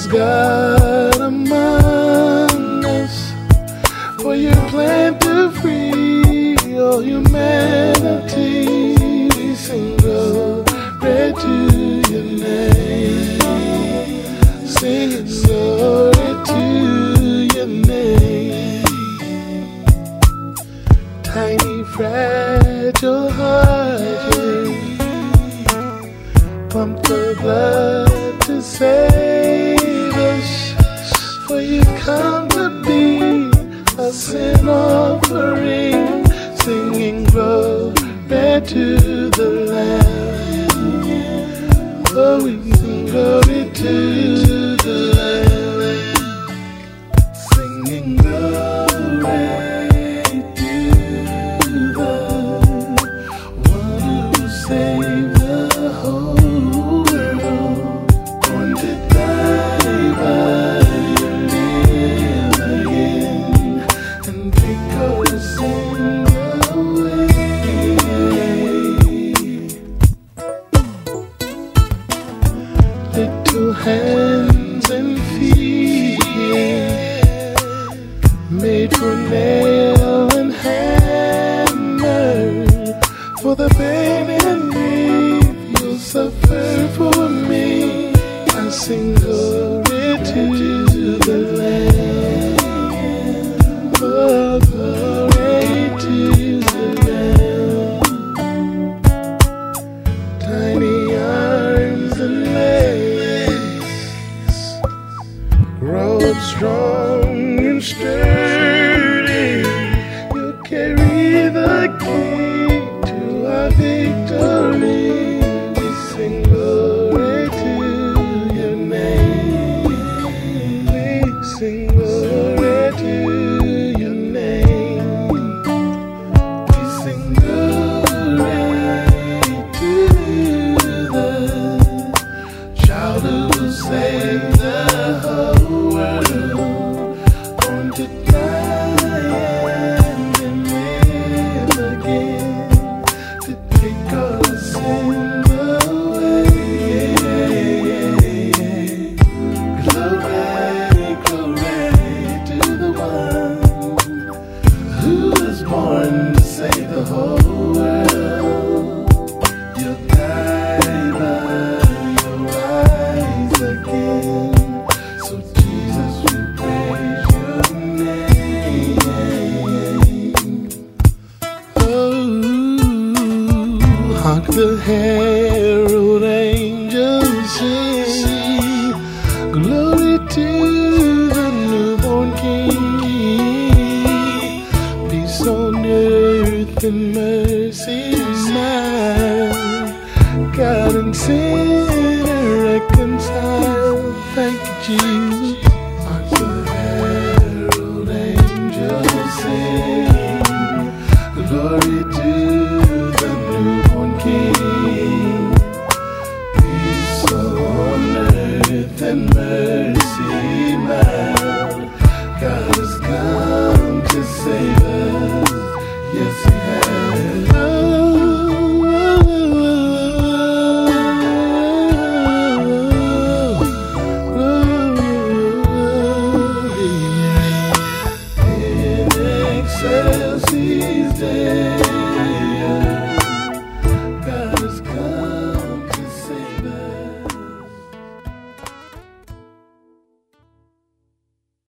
is God among us, for your plan to free all humanity. We sing glory to your name, singing glory to your name. Tiny fragile heart, pump the blood to save us, for you come to be a sin offering, singing glory to the Lamb. Oh, we sing glory to the Lamb, singing glory to the one who saved the whole world, born to die but live again and take our sin away. Little hands and feet made for nail and hammer, for the pain and grief you'll suffer for me. I sing glory to the Lamb. Oh, glory to the Lamb. Tiny arms and legs, robed strong and sturdy, you carry the key to our victory. We sing glory to your name. We sing glory to your name. We sing glory to the child who will save the whole world, born to die and live again to take our sins away. Glory, glory to the one who was born to save the whole world. You'll die but you'll rise again. So Jesus, we praise your name. Oh, hark the herald angels sing, glory to the newborn King. Peace on earth and mercy mild, God and sinner reconciled. Thank you, Jesus.